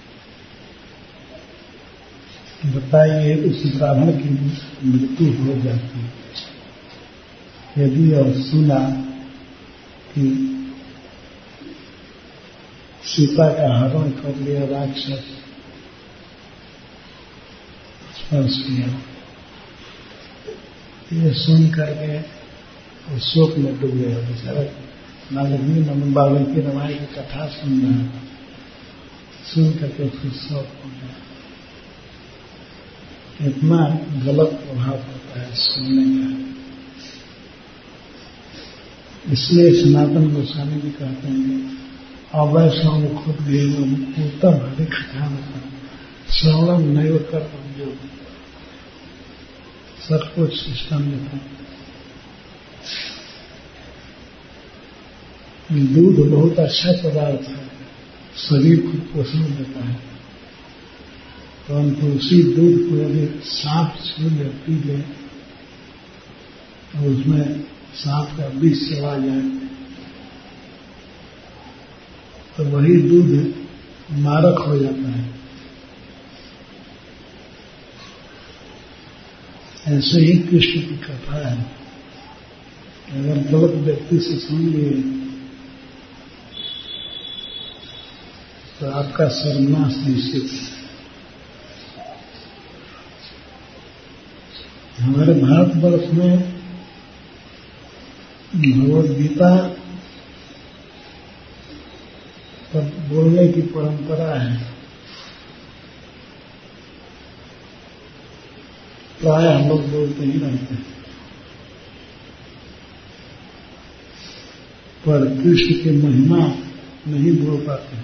बताइए, उस ब्राह्मण की मृत्यु हो जाती यदि और सुना कि सीता का हरण कर लिया राक्षस, स्पर्श किया, ये सुन करके वो शोक में डूब गया बेचारा। नालग्नि नमन बाल्मीकि रामायण की कथा सुन रहा था, सुन करके फिर शोक हो गया। इतना गलत प्रभाव होता है सुनने का। इसलिए सनातन गोस्वामी जी कहते हैं अवैष्णव खुद गए उत्तम हरि कथा श्रवणम नैव कर जो सब कुछ सिस्टम में था। दूध बहुत अच्छा पदार्थ है, शरीर को पोषण देता है, परंतु उसी दूध को यदि सांप छू ले पी ले तो उसमें सांप का विष चला जाए तो वही दूध मारक हो जाता है। ऐसे ही कृष्ण की कथा है। अगर गलत व्यक्ति से सुन लिए तो आपका सर्वनाश निश्चित है। हमारे भारतवर्ष में भगवद गीता पर बोलने की परंपरा है। प्राय हम लोग बोलते ही रहते हैं, पर कृष्ण की महिमा नहीं बोल पाते।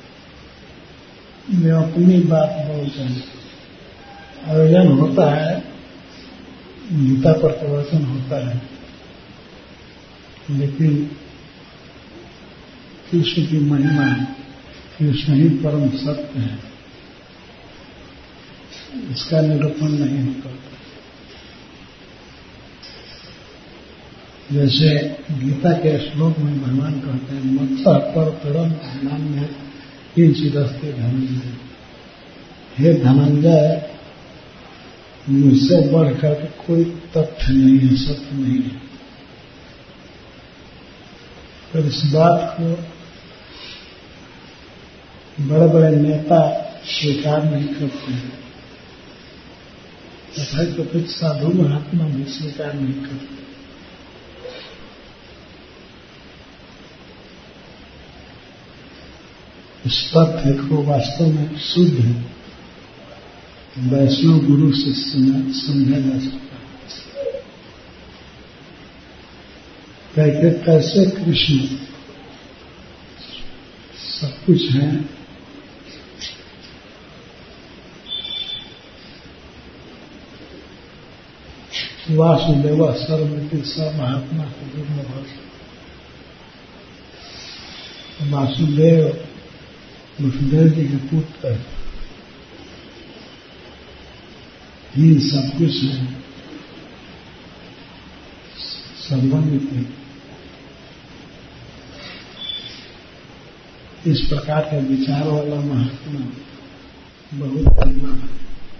वे अपनी बात बोलते हैं। आयोजन होता है, गीता पर प्रवचन होता है, लेकिन कृष्ण की महिमा है, कृष्ण ही परम सत्य है, इसका निरूपण नहीं हो पाता। जैसे गीता के श्लोक में भगवान कहते हैं मत्सः पर परम नान्य किंचिदस्ति धनंजय। हे धनंजय, मुझसे बढ़कर कोई तथ्य नहीं है, सत्य नहीं है। पर इस बात को बड़े बड़े नेता स्वीकार नहीं करते हैं, तथा तो कुछ साधु महात्मा भी स्वीकार नहीं करते। इस तथ्य को वास्तव में शुद्ध है वैष्णव गुरु से समझा जा सकता है। कहते कैसे कृष्ण सब कुछ है, वासुदेव सर्वमिति स महात्मा गुरु भक्त। वासुदेव वसुदेव जी के पुत्र ही सब कुछ है, सर्वमिति। इस प्रकार के विचार वाला महात्मा बहुत धन्यवाद है।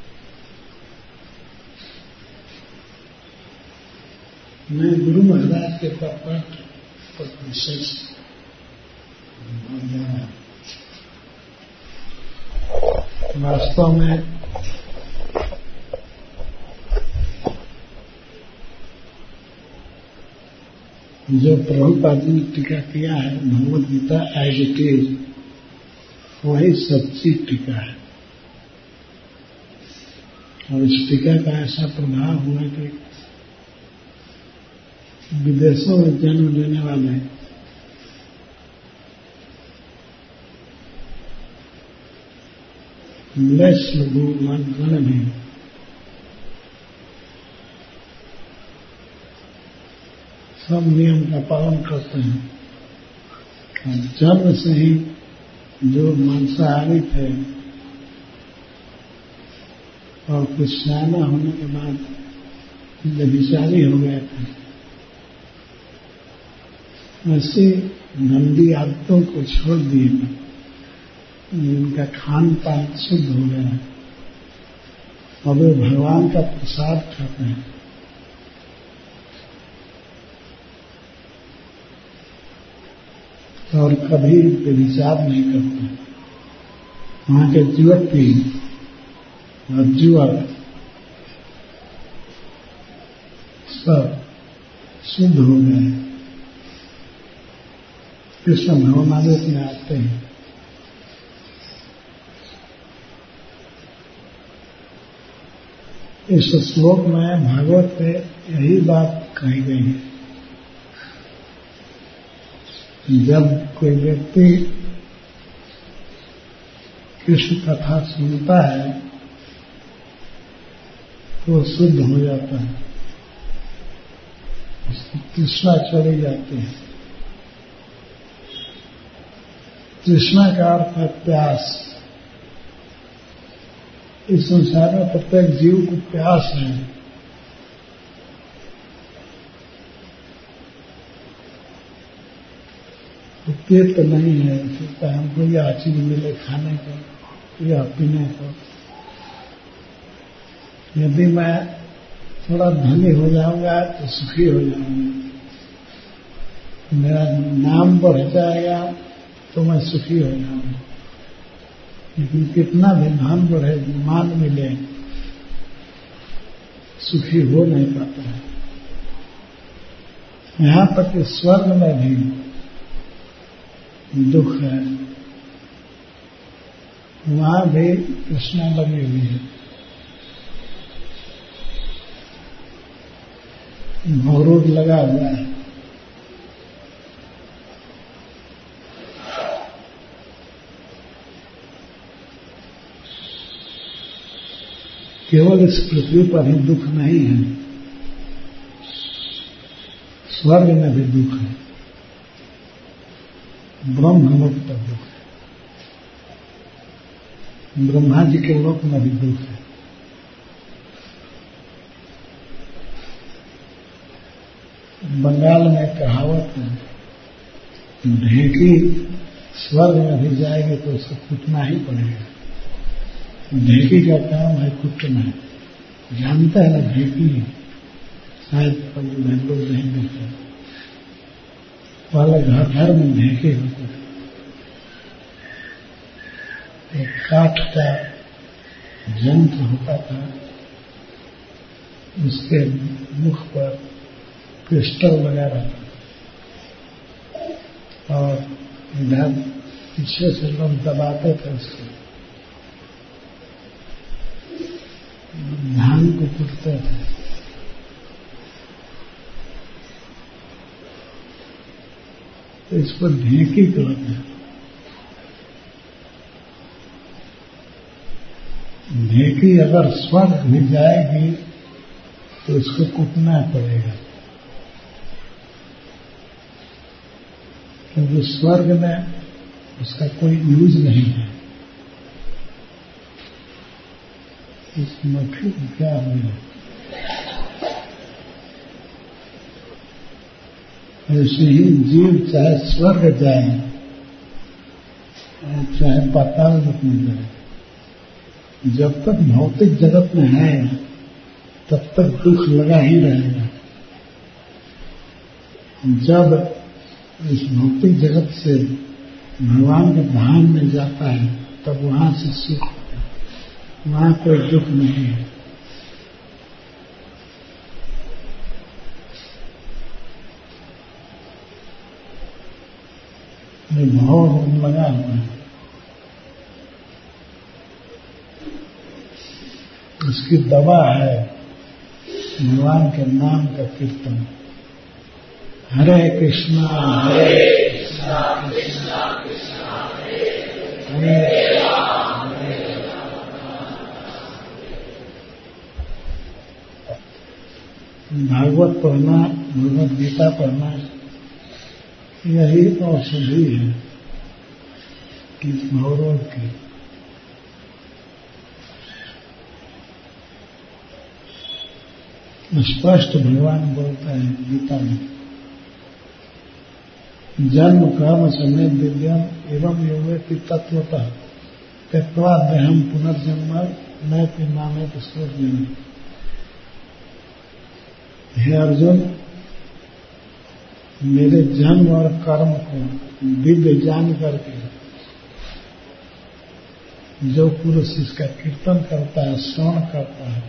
मैं गुरु महाराज के पाठ पर विशेष वास्तव में जो प्रभुपाद ने टीका किया है Bhagavad Gita as it is, वही सच्ची टीका है। और इस टीका का ऐसा प्रभाव हुआ कि विदेशों में जन्म लेने वाले गण भी सब नियम का पालन करते हैं। और जन्म से ही जो मांसाहारी थे और कुछ सियाना होने के बाद व्यभिचारी हो गए थे, ऐसी गंदी आदतों को छोड़ दिए, इनका खान पान शुद्ध हो गया, अब वे भगवान का प्रसाद खाते हैं। और कभी विचार नहीं करते। वहां के युवती और युवक सब शुद्ध हो गए, कृष्ण भवनामृत में आते हैं। इस श्लोक में भागवत में यही बात कही गई है। जब कोई व्यक्ति कृष्ण कथा सुनता है तो शुद्ध हो जाता है, उसकी तृष्णा चली जाती है। तृष्णा का अर्थ है प्यास। इस संसार में प्रत्येक जीव को प्यास है। तो पेट तो नहीं है, सोचता है हमको यह चीज मिले खाने को या पीने को। यदि मैं थोड़ा धनी हो जाऊंगा तो सुखी हो जाऊंगा, मेरा नाम बढ़ जाएगा तो मैं सुखी हो जाऊंगा। लेकिन कितना भी धन बढ़े, मान मिले, सुखी हो नहीं पाता है। यहां तक कि स्वर्ग में भी दुख है, वहां भी तृष्णा लगी हुई है। भवरोग लगा हुआ है। केवल इस पृथ्वी पर ही दुख नहीं है, स्वर्ग में भी दुख है, ब्रह्मलोक पर दुख है, ब्रह्मा जी के लोक में भी दुख है। बंगाल में कहावत है, ढेंकी स्वर्ग में भी जाएगी तो उसको कूटना ही पड़ेगा। ढेंकी का काम है कुटना, जानता है ना ढेंकी, शायद हम लोग नहीं देखते, पहले घर घर में ढेंकी होते थे। एक काठ का यंत्र होता था, उसके मुख पर क्रिस्टल लगा रहता था और इधर पीछे से लोग दबाते थे उसको, धान को कूटते थे। तो इसको ढेंकी कहते हैं। ढेंकी अगर स्वर्ग भी जाएगी तो उसको कूटना पड़ेगा, क्योंकि स्वर्ग में उसका कोई यूज नहीं है। इस मक्खी को क्या हुआ? ऐसे ही जीव चाहे स्वर्ग जाए चाहे पाताल लोक में जाए, जब तक भौतिक जगत में है तब तक दुख लगा ही रहेगा। जब इस भौतिक जगत से भगवान के धाम में जाता है तब वहां से सुख होता है, वहां कोई दुख नहीं है। भाव लगा हुआ है, उसकी दवा है भगवान के नाम का कीर्तन। हरे कृष्णा हरे कृष्णा कृष्णा कृष्णा हरे राम हरे राम। भागवत पढ़ना, भगवद गीता पढ़ना, यही औषधि है इस भवरोग की। स्पष्ट भगवान बोलता है गीता में, जन्म कर्म समय दिव्यम एवं योगे तत्वतः त्यक्त्वा देहम पुनर्जन्म न पिता में पुष्पोर्जन। हे अर्जुन, मेरे जन्म और कर्म को दिव्य जान करके जो पुरुष इसका कीर्तन करता है, श्रवण करता है,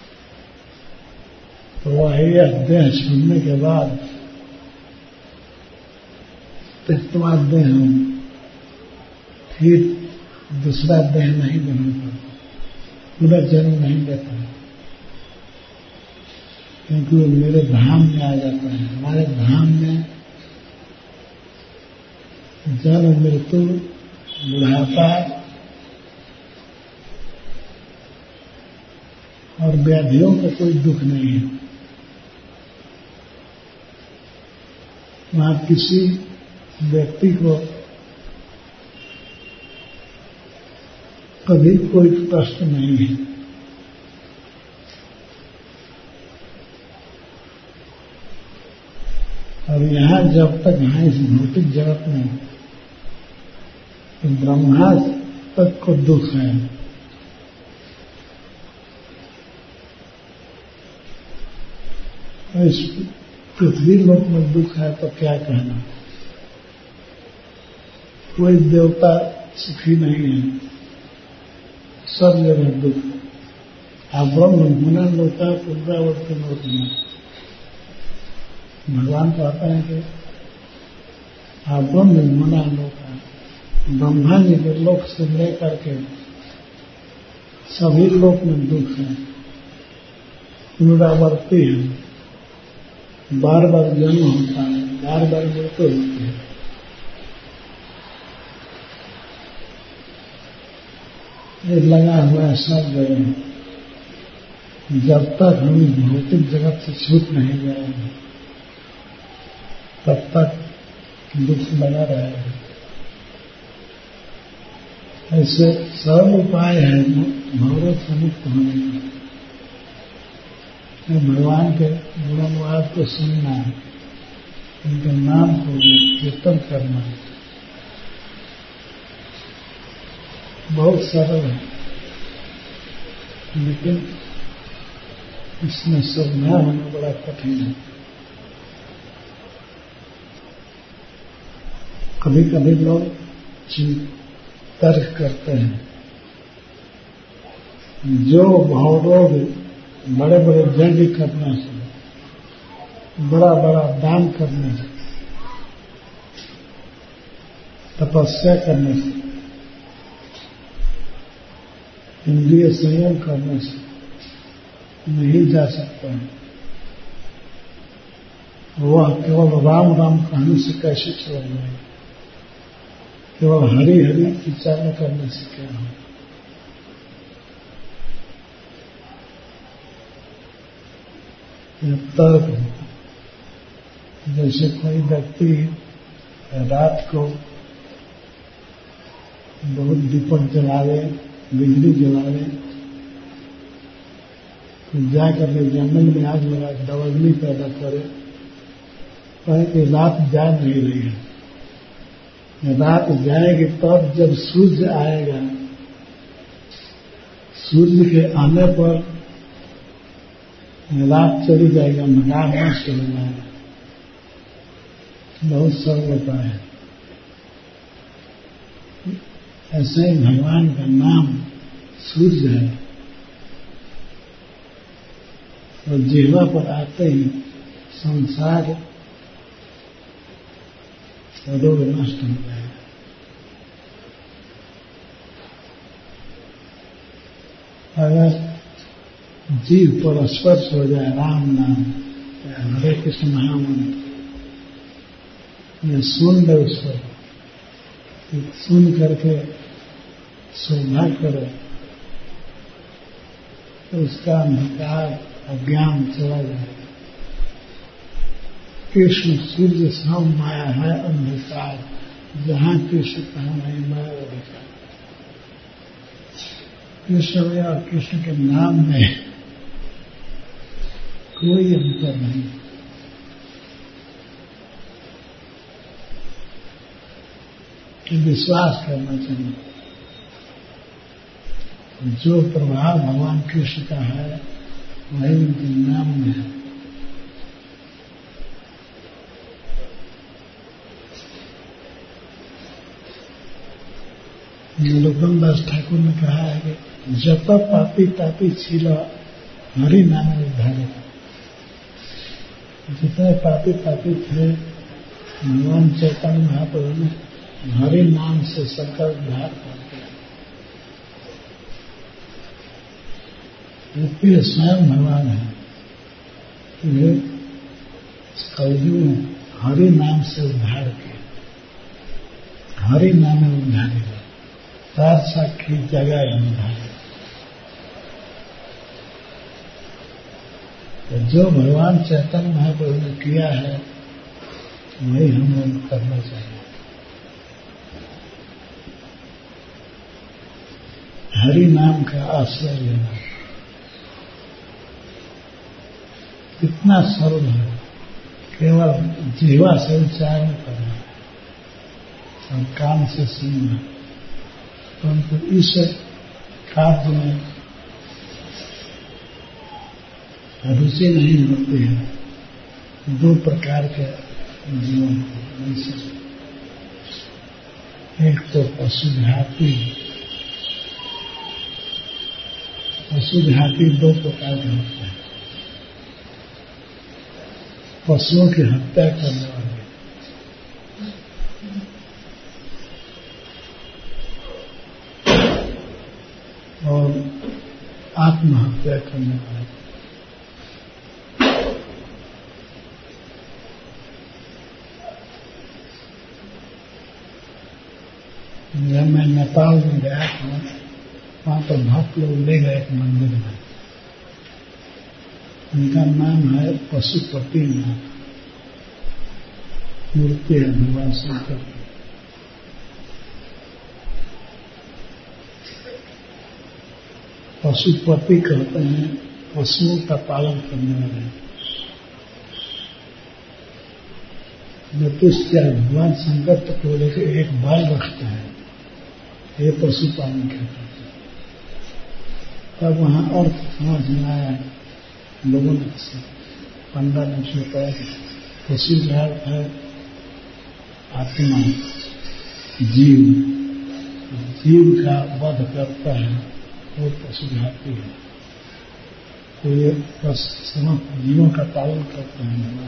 तो वह यह देह छोड़ने के बाद त्यक्त्वा देहम फिर दूसरा देह नहीं लेना पड़ता, पूरा जन्म नहीं लेता है, क्योंकि वो मेरे धाम में आ जाता है। हमारे धाम में जन्म मृत्यु बुढ़ापा और व्याधियों का कोई दुख नहीं है। वहां किसी व्यक्ति को कभी कोई कष्ट नहीं है। और यहाँ जब तक यहाँ इस भौतिक जगत में तो ब्रह्मा तक को दुख है, इस पृथ्वी लोक में दुख है तो क्या कहना। कोई देवता सुखी नहीं है, सब जगह दुख। आप ब्रह्म गुना लोका पुनरावर्तन होती है। भगवान कहते हैं कि आप ब्रह्म गुना लोका, ब्रह्मा जी के लोक से लेकर के सभी लोक में दुख है, पुनरावर्ती है, बार बार जन्म होता है, बार बार मृत्यु होती है। ये लगा हुआ है सब जगह। जब तक हम इस भौतिक जगत से छूट नहीं जाएंगे तब तक दुख लगा रहेगा। ऐसे सरल उपाय है भौरों से मुक्त होने का। भगवान के गुणवाद को सुनना है, उनके नाम को कीर्तन करना है, बहुत सरल है, लेकिन इसमें सब न होना बड़ा कठिन है। कभी कभी लोग तर्क करते हैं, जो भावरोग बड़े बड़े यज्ञ करने से, बड़ा बड़ा दान करने से, तपस्या करने से, इंद्रिय संयम करने से नहीं जा सकता है, वह केवल राम राम कहने से कैसे छोड़ जाएगा, केवल हरि हरि उच्चारण करने से क्या हो। तर्क जैसे कोई व्यक्ति रात को बहुत दीपक जलावे, बिजली जलावे, तो जाकर के जंगल में आग लगा दवगनी पैदा करे, कहे कि रात जा नहीं रही है। रात जाएगी तब जब सूर्य आएगा, सूर्य के आने पर रात चली जाएगी, अंधकार नष्ट हो जाएगा। बहुत सरल उपाय है। ऐसे ही भगवान का नाम सूर्य है, और जिह्वा पर आते ही संसार रोग नष्ट हो जाएगा। अगर जीव पर स्पर्श हो जाए राम नाम, हरे कृष्ण महामंत्र, सुन ले उसको, सुन करके शोभा करो, तो उसका अंधकार अज्ञान चला जाएगा। कृष्ण सूर्य सम माया है अंधकार, जहां कृष्ण कहा नहीं माया अधिकार। कृष्ण में और कृष्ण के नाम में कोई अंतर नहीं। कि विश्वास करना चाहिए। जो प्रभाव भगवान कृष्ण का है वही उनके नाम में है। नीलोत्पम दास ठाकुर ने कहा है कि जप पापी तापी छील हरि नाम उद्धारे। जितने पापी तापी थे भगवान चैतन्य महाप्रभु ने हरि नाम से सबका उद्धार कर दिया। ये स्वयं भगवान है कि वे कलयुग में हरि नाम से उद्धार किए। हरि नाम में उद्धार किया तार साक्षी जगह उद्धार। तो जो भगवान चैतन्य महाप्रभु ने किया है वही हमें करना चाहिए। हरि नाम का आश्रय लेना कितना सरल है। केवल जीवा से उच्चारण करना और कान से सुनना, परंतु इस कार्य में रुचि नहीं होती है। दो प्रकार के जीवन को, एक तो पशुघाती। पशुघाती दो प्रकार के होते हैं। पशुओं की हत्या करने वाले और आत्महत्या करने वाले। जब मैं नेपाल में गया था वहां पर भक्त लोग ले गए एक मंदिर में। उनका नाम है पशुपति नाथ, मूर्ति है भगवान शंकर की। पशुपति कहते हैं पशुओं का पालन करने वाले। ज्योतिष्य भगवान शंकर तक को लेकर एक बाल रखते हैं, ये पशुपालन कहते हैं। तब वहां अर्थ समझ में आया लोगों ने, पंडा ने बताया कि पशु का अर्थ है आत्मा, जीव। जीव का वध करता है वो पशुघाती है। तो ये समस्त जीवों का पालन करते हैं भगवान।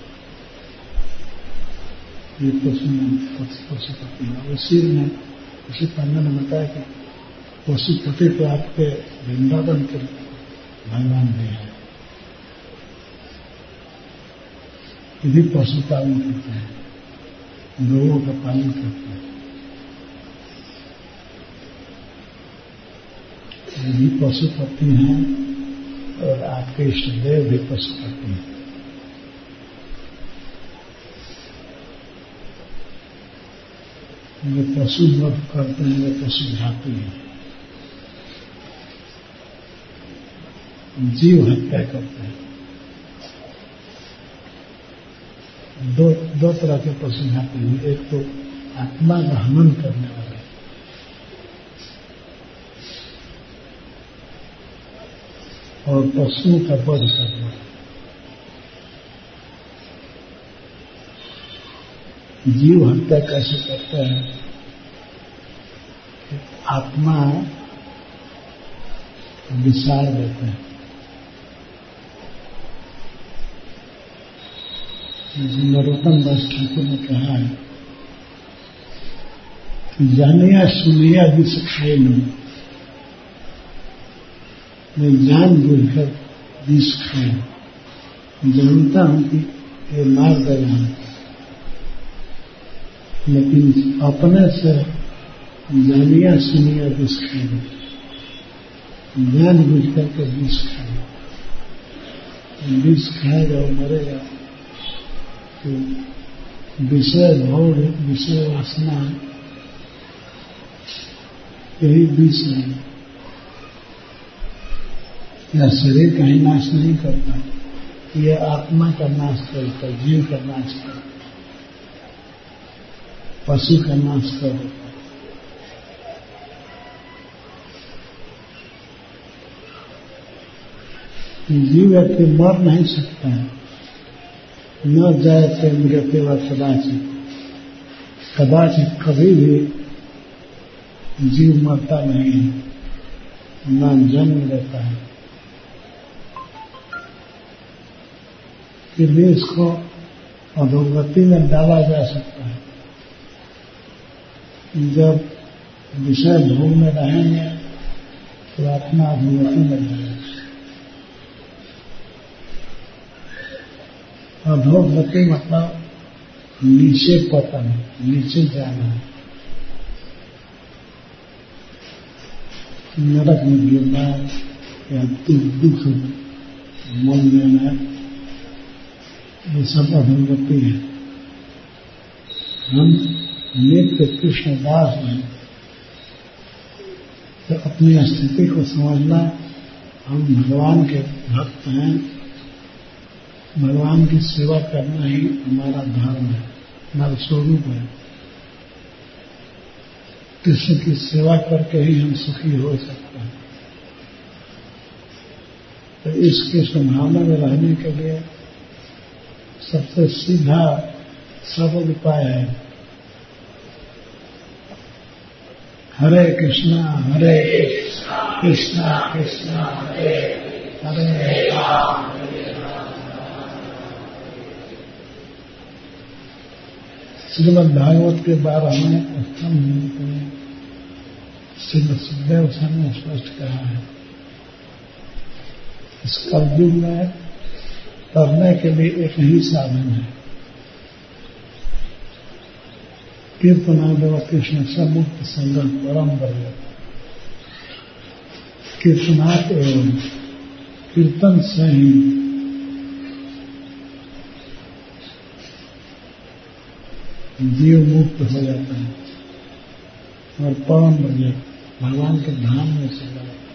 ये पशु पशुपति है। उसी में उसी पंडा ने बताया कि पशुपति तो आपके वृंदावन के भगवान भी है, ये भी पशु पालन करते हैं, लोगों का पालन करते हैं। ये भी पशुपति हैं और आपके इष्टदेव भी पशुपति हैं। ये पशु वध करते हैं, ये पशुघाती हैं। जीव हत्या करते हैं। दो दो तरह के पशुघाती हैं। एक तो आत्मा का हनन करने वाले, और पशुओं का वध करना। जीव हत्या कैसे करते हैं? आत्मा विसार देते हैं। नरोत्तम दास ठाकुर ने कहा है कि जानिया सुनिया विष खाए नहीं, मैं जान बुझकर विष खाया। जानता हूं कि ये मार देगा, लेकिन अपने से जानिया सुनिया विष खाए, जान बुझ करके विष खाए। विष खाएगा और मरेगा। तो विषय भोग, विषय वासना, यही विष है। यह शरीर का ही नाश नहीं करता, यह आत्मा का नाश करता, जीव का नाश करता। पशु का नाश कर देता है। जीव व्यक्ति मर नहीं सकता है। न जायते मृत्युर्वा कदाचित, कदाचित कभी भी जीव मरता नहीं है, न जन्म लेता है। फिर भी इसको अधोगति में डाला जा सकता है। जब विषय भोग में रहेंगे तो आत्मा अधोगति में जाएगा। अधोगति मतलब नीचे पतन, नीचे जाना, नरक में गिरना या दुख मन लेना, ये सब अधोगति है। हम नित्य कृष्ण दास हैं तो अपनी स्थिति को समझना, हम भगवान के भक्त हैं, भगवान की सेवा करना ही हमारा धर्म है, हमारा स्वरूप है। कृष्ण की सेवा करके ही हम सुखी हो सकते हैं। तो इस कृष्ण भावना में रहने के लिए सबसे सीधा सरल उपाय है हरे कृष्णा हरे कृष्णा कृष्णा हरे हरे राम। श्रीमद् भागवत के बारे में उत्तम श्रीमद् सुखदेव स्वामी ने स्पष्ट कहा है। इस कलयुग में करने के लिए एक ही साधन है, कीर्तनादेव कृष्ण से मुक्त संग्रह परम वर्ग। कीर्तनात् एवं कीर्तन से ही जीव मुक्त हो जाता है और परम वर्ग भगवान के धाम में चला जाता है।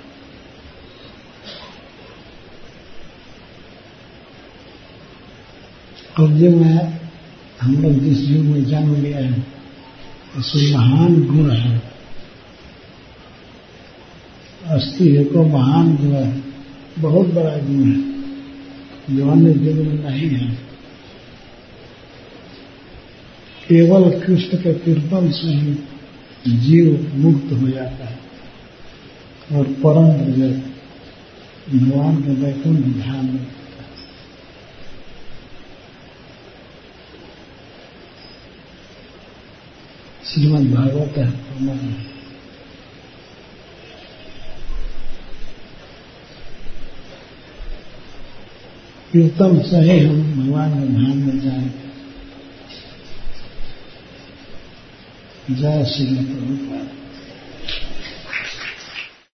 कलयुग में हम लोग जिस युग में जन्म लिया है उसमें महान गुण है। अस्थि एको महान गुण है, बहुत बड़ा गुण है जो अन्य युग में नहीं है। केवल कृष्ण के कीर्तन से ही जीव मुक्त हो जाता है और परम विजय भगवान के वैकुंठ ध्यान में। श्रीमद् भागवत है प्रमाण है। कीर्तन से ही हम भगवान के धाम में जाएंगे। जय श्री प्रभुपाद।